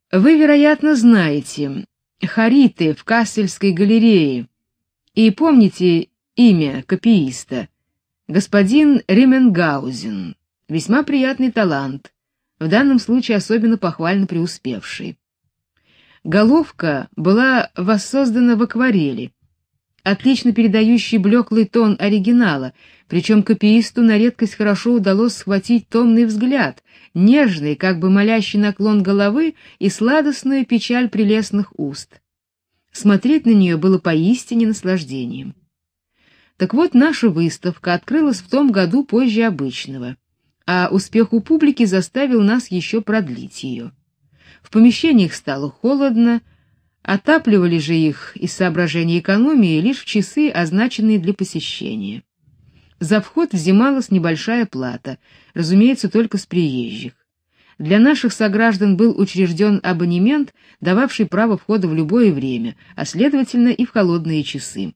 Вы, вероятно, знаете Хариты в Кассельской галерее и помните имя копииста, господин Ремменгаузен, весьма приятный талант, в данном случае особенно похвально преуспевший. Головка была воссоздана в акварели, отлично передающей блеклый тон оригинала, причем копиисту на редкость хорошо удалось схватить томный взгляд, нежный, как бы молящий наклон головы и сладостную печаль прелестных уст. Смотреть на нее было поистине наслаждением. Так вот, наша выставка открылась в том году позже обычного, а успех у публики заставил нас еще продлить ее. В помещениях стало холодно, отапливали же их из соображений экономии лишь в часы, означенные для посещения. За вход взималась небольшая плата, разумеется, только с приезжих. Для наших сограждан был учрежден абонемент, дававший право входа в любое время, а следовательно и в холодные часы.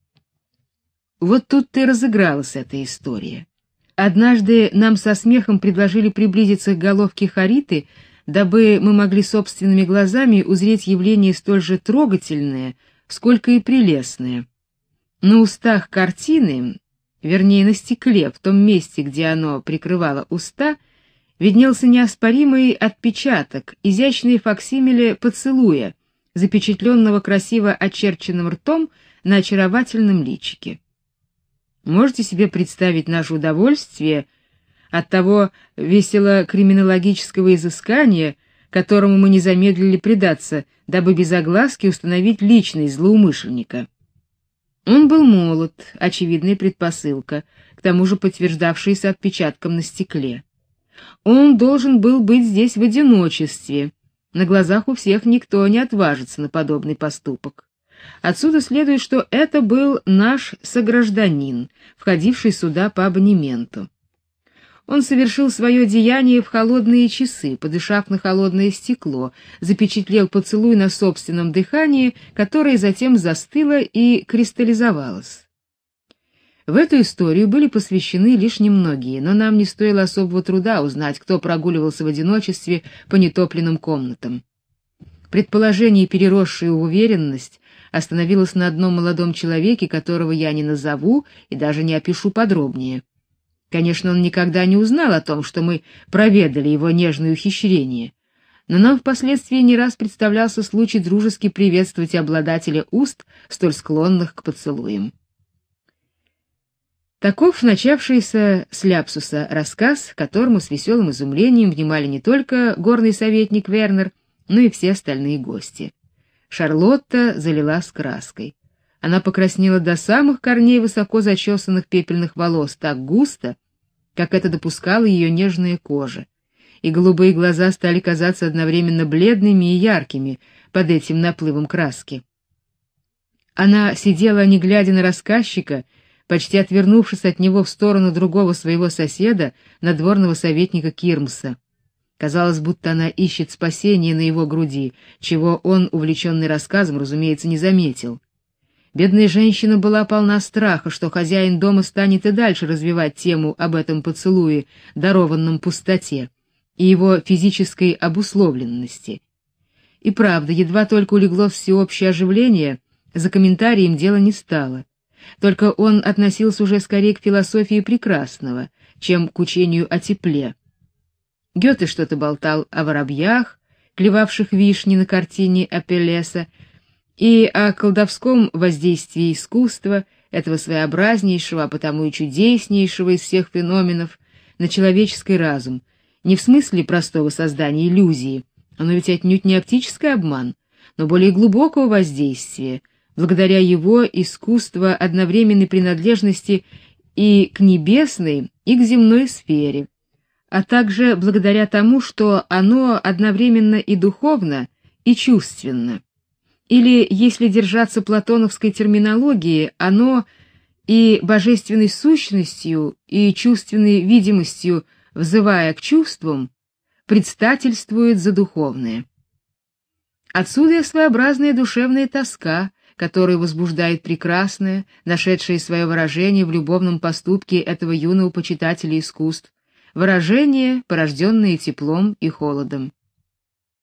Вот тут-то и разыгралась эта история. Однажды нам со смехом предложили приблизиться к головке Хариты, дабы мы могли собственными глазами узреть явление столь же трогательное, сколько и прелестное. На устах картины, вернее на стекле, в том месте, где оно прикрывало уста, виднелся неоспоримый отпечаток, изящные факсимиле поцелуя, запечатленного красиво очерченным ртом на очаровательном личике. Можете себе представить наше удовольствие от того весело-криминологического изыскания, которому мы не замедлили предаться, дабы без огласки установить личность злоумышленника. Он был молод, очевидная предпосылка, к тому же подтверждавшаяся отпечатком на стекле. Он должен был быть здесь в одиночестве. На глазах у всех никто не отважится на подобный поступок. Отсюда следует, что это был наш согражданин, входивший сюда по абонементу. Он совершил свое деяние в холодные часы, подышав на холодное стекло, запечатлел поцелуй на собственном дыхании, которое затем застыло и кристаллизовалось. В эту историю были посвящены лишь немногие, но нам не стоило особого труда узнать, кто прогуливался в одиночестве по нетопленным комнатам. Предположение, переросшее в уверенность, остановилось на одном молодом человеке, которого я не назову и даже не опишу подробнее. Конечно, он никогда не узнал о том, что мы проведали его нежные ухищрения, но нам впоследствии не раз представлялся случай дружески приветствовать обладателя уст, столь склонных к поцелуям. Таков начавшийся с ляпсуса рассказ, которому с веселым изумлением внимали не только горный советник Вернер, но и все остальные гости. Шарлотта залилась краской. Она покраснела до самых корней высоко зачесанных пепельных волос так густо, как это допускала ее нежная кожа, и голубые глаза стали казаться одновременно бледными и яркими под этим наплывом краски. Она сидела, не глядя на рассказчика, почти отвернувшись от него в сторону другого своего соседа, надворного советника Кирмса. Казалось, будто она ищет спасения на его груди, чего он, увлеченный рассказом, разумеется, не заметил. Бедная женщина была полна страха, что хозяин дома станет и дальше развивать тему об этом поцелуе, дарованном пустоте, и его физической обусловленности. И правда, едва только улеглось всеобщее оживление, за комментарием дело не стало. Только он относился уже скорее к философии прекрасного, чем к учению о тепле. Гёте что-то болтал о воробьях, клевавших вишни на картине Апеллеса, и о колдовском воздействии искусства, этого своеобразнейшего, а потому и чудеснейшего из всех феноменов, на человеческий разум, не в смысле простого создания иллюзии, оно ведь отнюдь не оптический обман, но более глубокого воздействия, благодаря его искусству одновременной принадлежности и к небесной, и к земной сфере, а также благодаря тому, что оно одновременно и духовно, и чувственно. Или, если держаться платоновской терминологии, оно и божественной сущностью, и чувственной видимостью, взывая к чувствам, предстательствует за духовное. Отсюда и своеобразная душевная тоска, которую возбуждает прекрасное, нашедшее свое выражение в любовном поступке этого юного почитателя искусств, выражение, порожденное теплом и холодом. С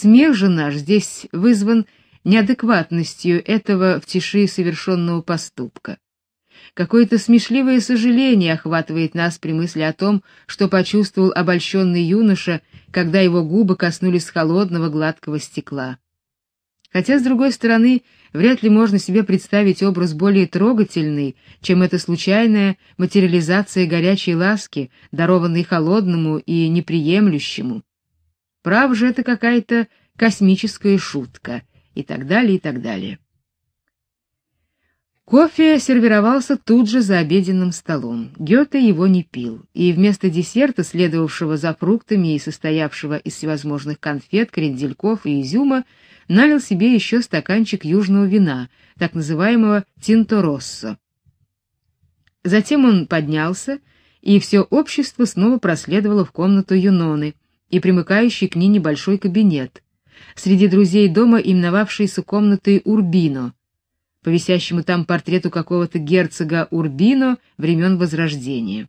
Смех же наш здесь вызван неадекватностью этого в тиши совершенного поступка. Какое-то смешливое сожаление охватывает нас при мысли о том, что почувствовал обольщенный юноша, когда его губы коснулись холодного гладкого стекла. Хотя, с другой стороны, вряд ли можно себе представить образ более трогательный, чем эта случайная материализация горячей ласки, дарованной холодному и неприемлющему. Право же, это какая-то космическая шутка, и так далее, и так далее. Кофе сервировался тут же за обеденным столом. Гёте его не пил, и вместо десерта, следовавшего за фруктами и состоявшего из всевозможных конфет, крендельков и изюма, налил себе еще стаканчик южного вина, так называемого тинто-россо. Затем он поднялся, и все общество снова проследовало в комнату Юноны и примыкающий к ней небольшой кабинет, среди друзей дома именовавшийся комнатой Урбино, по висящему там портрету какого-то герцога Урбино времен Возрождения.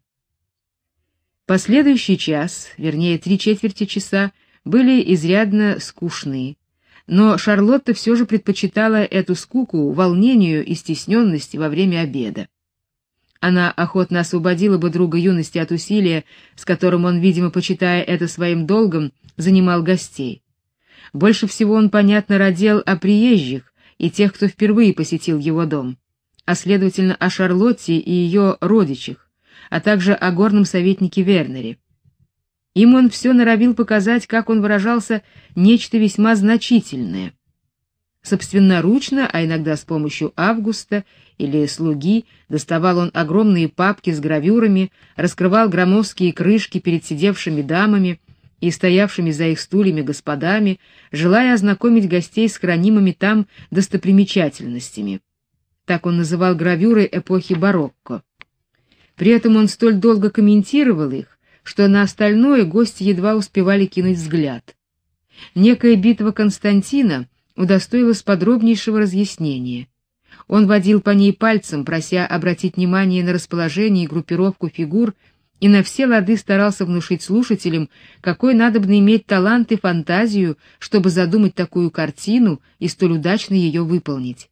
Последующий час, вернее 3/4 часа, были изрядно скучны, но Шарлотта все же предпочитала эту скуку волнению и стесненности во время обеда. Она охотно освободила бы друга юности от усилия, с которым он, видимо, почитая это своим долгом, занимал гостей. Больше всего он, понятно, радел о приезжих и тех, кто впервые посетил его дом, а следовательно о Шарлотте и ее родичах, а также о горном советнике Вернере. Им он все норовил показать, как он выражался, нечто весьма значительное. Собственноручно, а иногда с помощью Августа или слуги, доставал он огромные папки с гравюрами, раскрывал громоздкие крышки перед сидевшими дамами и стоявшими за их стульями господами, желая ознакомить гостей с хранимыми там достопримечательностями. Так он называл гравюры эпохи барокко. При этом он столь долго комментировал их, что на остальное гости едва успевали кинуть взгляд. Некая битва Константина удостоилась подробнейшего разъяснения. Он водил по ней пальцем, прося обратить внимание на расположение и группировку фигур, и на все лады старался внушить слушателям, какой надобно иметь талант и фантазию, чтобы задумать такую картину и столь удачно ее выполнить.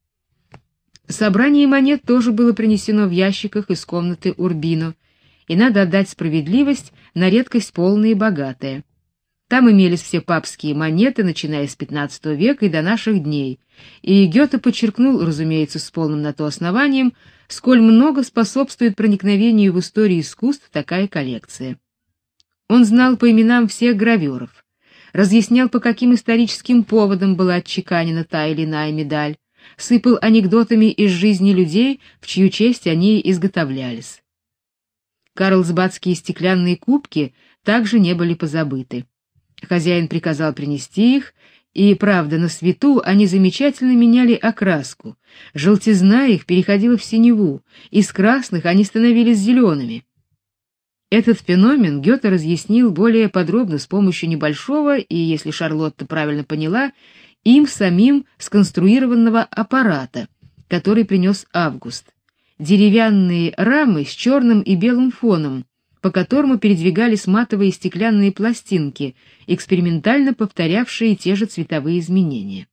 Собрание монет тоже было принесено в ящиках из комнаты Урбино, и надо отдать справедливость, на редкость полное и богатое. Там имелись все папские монеты, начиная с XV века и до наших дней, и Гёте подчеркнул, разумеется, с полным на то основанием, сколь много способствует проникновению в историю искусств такая коллекция. Он знал по именам всех гравёров, разъяснял, по каким историческим поводам была отчеканена та или иная медаль, сыпал анекдотами из жизни людей, в чью честь они изготовлялись. Карлсбадские стеклянные кубки также не были позабыты. Хозяин приказал принести их, и, правда, на свету они замечательно меняли окраску. Желтизна их переходила в синеву, из красных они становились зелеными. Этот феномен Гёте разъяснил более подробно с помощью небольшого и, если Шарлотта правильно поняла, им самим сконструированного аппарата, который принес Август. Деревянные рамы с черным и белым фоном, по которому передвигались матовые стеклянные пластинки, экспериментально повторявшие те же цветовые изменения.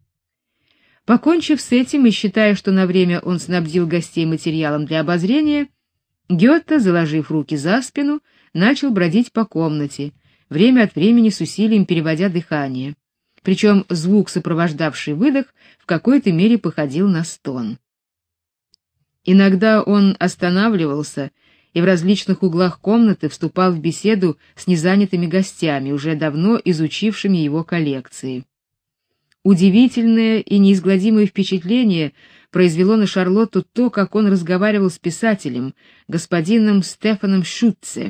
Покончив с этим и считая, что на время он снабдил гостей материалом для обозрения, Гёте, заложив руки за спину, начал бродить по комнате, время от времени с усилием переводя дыхание. Причем звук, сопровождавший выдох, в какой-то мере походил на стон. Иногда он останавливался и в различных углах комнаты вступал в беседу с незанятыми гостями, уже давно изучившими его коллекции. Удивительное и неизгладимое впечатление произвело на Шарлотту то, как он разговаривал с писателем, господином Стефаном Шутце.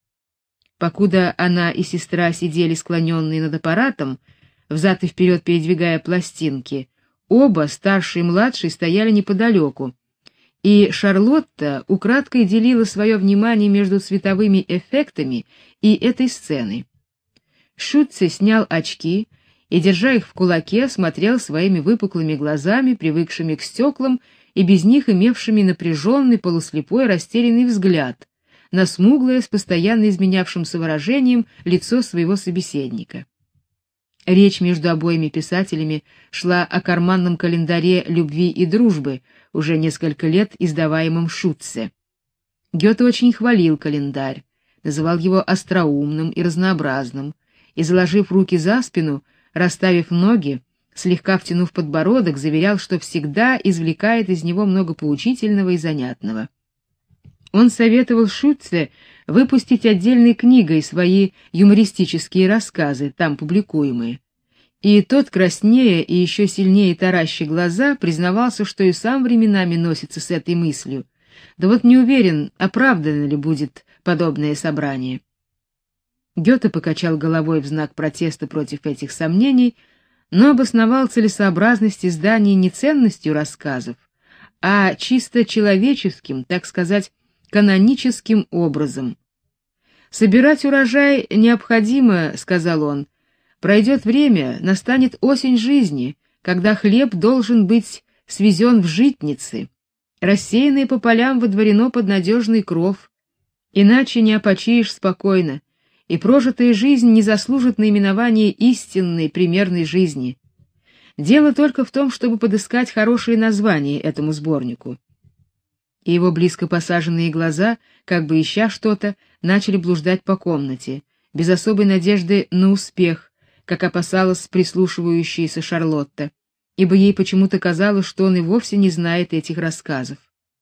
Покуда она и сестра сидели склоненные над аппаратом, взад и вперед передвигая пластинки, оба, старший и младший, стояли неподалеку, и Шарлотта украдкой делила свое внимание между цветовыми эффектами и этой сценой. Шутце снял очки и, держа их в кулаке, смотрел своими выпуклыми глазами, привыкшими к стеклам и без них имевшими напряженный, полуслепой, растерянный взгляд, на смуглое, с постоянно изменявшимся выражением лицо своего собеседника. Речь между обоими писателями шла о карманном календаре любви и дружбы, уже несколько лет издаваемом Шутце. Гёте очень хвалил календарь, называл его остроумным и разнообразным, и, заложив руки за спину, расставив ноги, слегка втянув подбородок, заверял, что всегда извлекает из него много поучительного и занятного. Он советовал Шутце выпустить отдельной книгой свои юмористические рассказы, там публикуемые. И тот, краснея и еще сильнее тараща глаза, признавался, что и сам временами носится с этой мыслью. Да вот не уверен, оправдано ли будет подобное собрание. Гёте покачал головой в знак протеста против этих сомнений, но обосновал целесообразность издания не ценностью рассказов, а чисто человеческим, так сказать, каноническим образом. «Собирать урожай необходимо, — сказал он, — пройдет время, настанет осень жизни, когда хлеб должен быть свезен в житницы, рассеянный по полям водворено под надежный кров, иначе не опочиешь спокойно, и прожитая жизнь не заслужит наименования истинной примерной жизни. Дело только в том, чтобы подыскать хорошее название этому сборнику». И его близко посаженные глаза, как бы ища что-то, начали блуждать по комнате, без особой надежды на успех, как опасалась прислушивающаяся Шарлотта, ибо ей почему-то казалось, что он и вовсе не знает этих рассказов.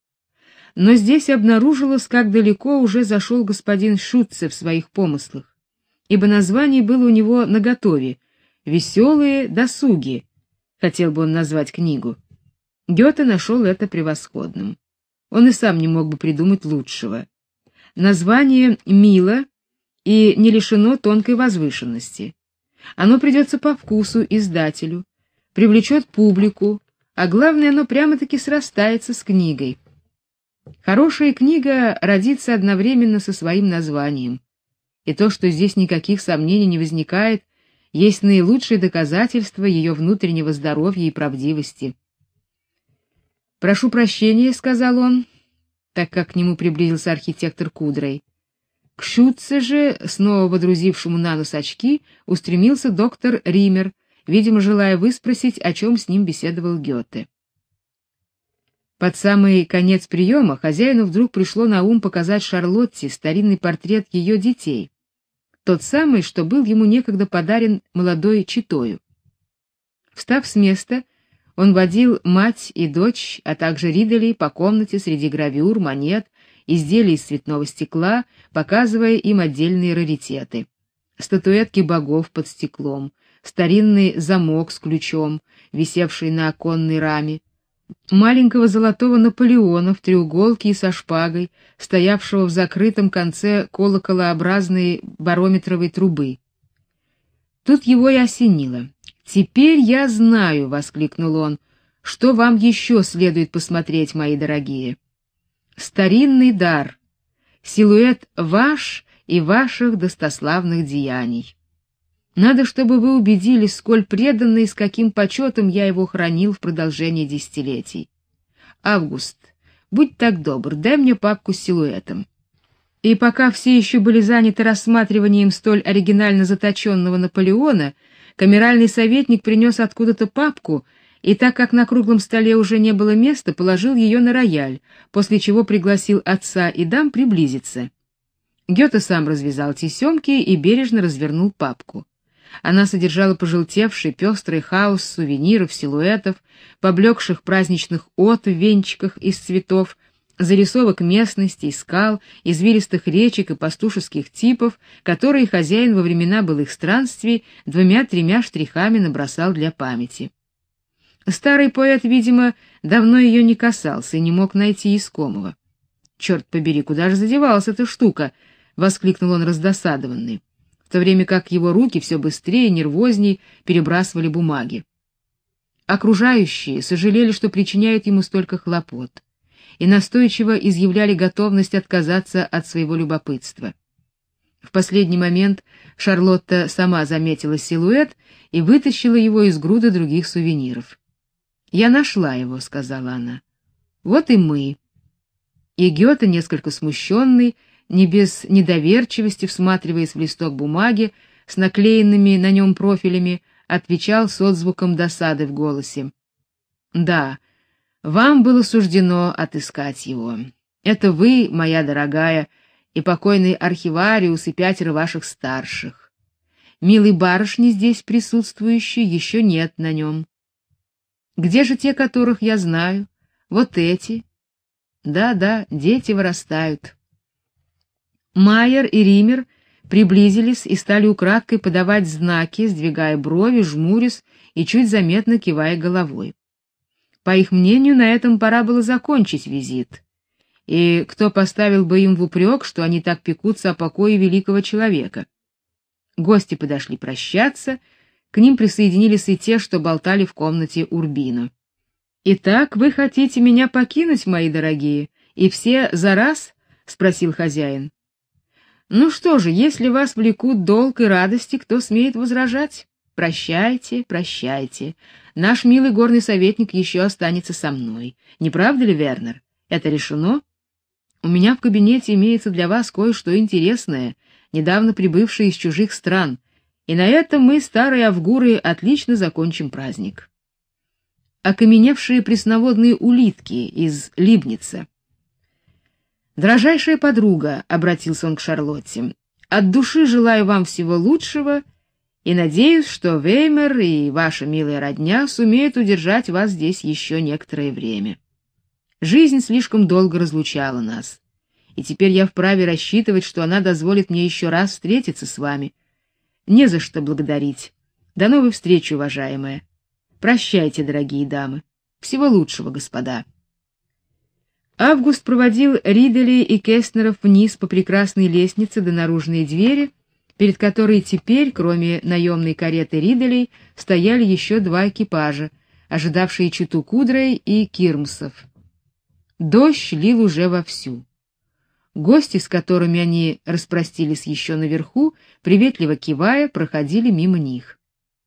Но здесь обнаружилось, как далеко уже зашел господин Шутце в своих помыслах, ибо название было у него наготове: «Веселые досуги», хотел бы он назвать книгу. Гёте нашел это превосходным. Он и сам не мог бы придумать лучшего. Название мило и не лишено тонкой возвышенности. Оно придется по вкусу издателю, привлечет публику, а главное, оно прямо-таки срастается с книгой. Хорошая книга родится одновременно со своим названием, и то, что здесь никаких сомнений не возникает, есть наилучшее доказательство ее внутреннего здоровья и правдивости. «Прошу прощения», — сказал он, так как к нему приблизился архитектор Кудрой. К Шутце же, снова водрузившему на нос очки, устремился доктор Ример, видимо, желая выспросить, о чем с ним беседовал Гёте. Под самый конец приема хозяину вдруг пришло на ум показать Шарлотте старинный портрет ее детей, тот самый, что был ему некогда подарен молодой читою. Встав с места, он водил мать и дочь, а также Ридделей по комнате среди гравюр, монет, изделий из цветного стекла, показывая им отдельные раритеты. Статуэтки богов под стеклом, старинный замок с ключом, висевший на оконной раме, маленького золотого Наполеона в треуголке и со шпагой, стоявшего в закрытом конце колоколообразной барометровой трубы. Тут его и осенило. «Теперь я знаю», — воскликнул он, — «что вам еще следует посмотреть, мои дорогие. Старинный дар, силуэт ваш и ваших достославных деяний. Надо, чтобы вы убедились, сколь преданно и с каким почетом я его хранил в продолжении десятилетий. Август, будь так добр, дай мне папку с силуэтом». И пока все еще были заняты рассматриванием столь оригинально заточенного Наполеона, камеральный советник принес откуда-то папку, и так как на круглом столе уже не было места, положил ее на рояль, после чего пригласил отца и дам приблизиться. Гёте сам развязал тесемки и бережно развернул папку. Она содержала пожелтевший пестрый хаос сувениров, силуэтов, поблекших праздничных от в венчиках из цветов, зарисовок местностей, скал, извилистых речек и пастушеских типов, которые хозяин во времена былых странствий 2-3 штрихами набросал для памяти. Старый поэт, видимо, давно ее не касался и не мог найти искомого. «Черт побери, куда же задевалась эта штука?» — воскликнул он раздосадованный, в то время как его руки все быстрее и нервозней перебрасывали бумаги. Окружающие сожалели, что причиняют ему столько хлопот, и настойчиво изъявляли готовность отказаться от своего любопытства. В последний момент Шарлотта сама заметила силуэт и вытащила его из груды других сувениров. «Я нашла его», — сказала она. «Вот и мы». И Гёте, несколько смущенный, не без недоверчивости всматриваясь в листок бумаги, с наклеенными на нем профилями, отвечал с отзвуком досады в голосе. Да, вам было суждено отыскать его. Это вы, моя дорогая, и покойный архивариус, и 5 ваших старших. Милой барышни здесь присутствующей еще нет на нем. Где же те, которых я знаю? Вот эти. Да, дети вырастают. Майер и Риммер приблизились и стали украдкой подавать знаки, сдвигая брови, жмурясь и чуть заметно кивая головой. По их мнению, на этом пора было закончить визит. И кто поставил бы им в упрек, что они так пекутся о покое великого человека? Гости подошли прощаться, к ним присоединились и те, что болтали в комнате Урбино. «Итак, вы хотите меня покинуть, мои дорогие, и все за раз?» — спросил хозяин. «Ну что же, если вас влекут долг и радости, кто смеет возражать? Прощайте, прощайте. Наш милый горный советник еще останется со мной. Не правда ли, Вернер? Это решено? У меня в кабинете имеется для вас кое-что интересное, недавно прибывшее из чужих стран, и на этом мы, старые авгуры, отлично закончим праздник. Окаменевшие пресноводные улитки из Либница. Дорожайшая подруга, обратился он к Шарлотте, от души желаю вам всего лучшего и надеюсь, что Веймер и ваша милая родня сумеют удержать вас здесь еще некоторое время. Жизнь слишком долго разлучала нас, и теперь я вправе рассчитывать, что она дозволит мне еще раз встретиться с вами. Не за что благодарить. До новой встречи, уважаемая. Прощайте, дорогие дамы. Всего лучшего, господа. Август проводил Риддели и Кестнеров вниз по прекрасной лестнице до наружной двери, перед которой теперь, кроме наемной кареты Ридделей, стояли еще 2 экипажа, ожидавшие Читу Кудрей и Кирмсов. Дождь лил уже вовсю. Гости, с которыми они распростились еще наверху, приветливо кивая, проходили мимо них.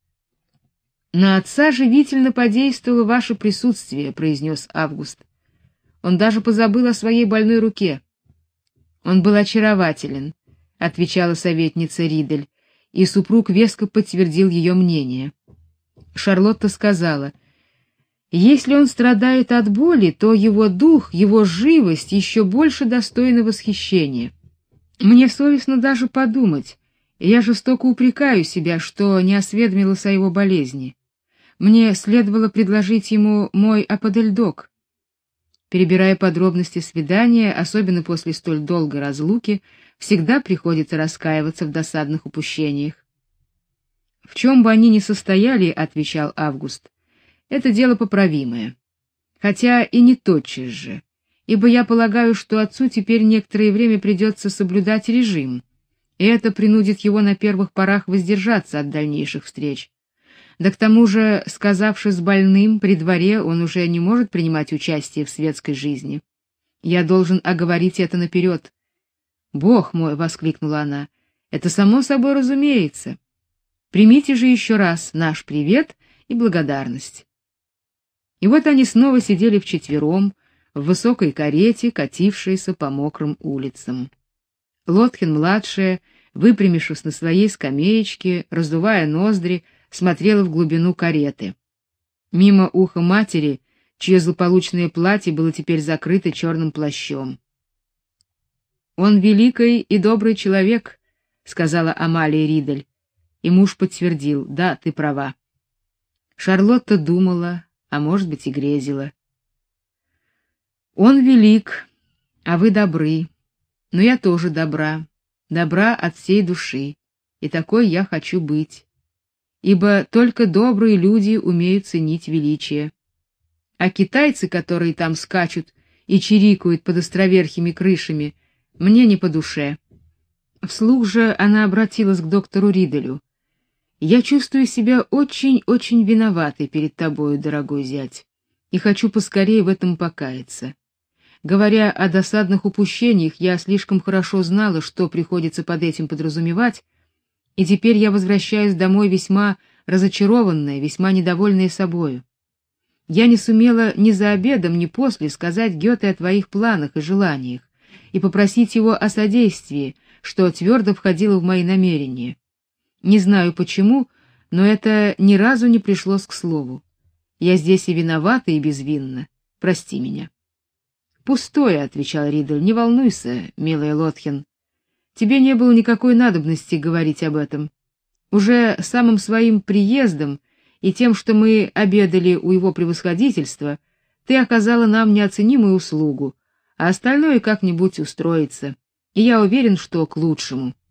На отца живительно подействовало ваше присутствие, произнес Август. Он даже позабыл о своей больной руке. Он был очарователен, отвечала советница Риддель, и супруг веско подтвердил ее мнение. Шарлотта сказала: если он страдает от боли, то его дух, его живость еще больше достойны восхищения. Мне совестно даже подумать, и я жестоко упрекаю себя, что не осведомилась о его болезни. Мне следовало предложить ему мой аподельдок. Перебирая подробности свидания, особенно после столь долгой разлуки, всегда приходится раскаиваться в досадных упущениях. В чем бы они ни состояли, отвечал Август, это дело поправимое, хотя и не тотчас же, ибо я полагаю, что отцу теперь некоторое время придется соблюдать режим, и это принудит его на первых порах воздержаться от дальнейших встреч. Да к тому же, сказавшись больным при дворе, он уже не может принимать участие в светской жизни. Я должен оговорить это наперед. «Бог мой!» — воскликнула она. «Это само собой разумеется. Примите же еще раз наш привет и благодарность». И вот они снова сидели вчетвером в высокой карете, катившейся по мокрым улицам. Лотхен-младшая, выпрямившись на своей скамеечке, раздувая ноздри, смотрела в глубину кареты. Мимо уха матери, чье злополучное платье было теперь закрыто черным плащом. «Он великий и добрый человек», — сказала Амалия Риддель, и муж подтвердил: «Да, ты права». Шарлотта думала, а может быть и грезила. «Он велик, а вы добры, но я тоже добра от всей души, и такой я хочу быть, ибо только добрые люди умеют ценить величие. А китайцы, которые там скачут и чирикают под островерхими крышами, мне не по душе». Вслух же она обратилась к доктору Ридделю. «Я чувствую себя очень-очень виноватой перед тобою, дорогой зять, и хочу поскорее в этом покаяться. Говоря о досадных упущениях, я слишком хорошо знала, что приходится под этим подразумевать, и теперь я возвращаюсь домой весьма разочарованная, весьма недовольная собою. Я не сумела ни за обедом, ни после сказать Гёте о твоих планах и желаниях и попросить его о содействии, что твердо входило в мои намерения. Не знаю почему, но это ни разу не пришлось к слову. Я здесь и виновата, и безвинна. Прости меня. Пустое, отвечал Ридель. Не волнуйся, милая Лотхен. Тебе не было никакой надобности говорить об этом. Уже самым своим приездом и тем, что мы обедали у его превосходительства, ты оказала нам неоценимую услугу, а остальное как-нибудь устроится. И я уверен, что к лучшему.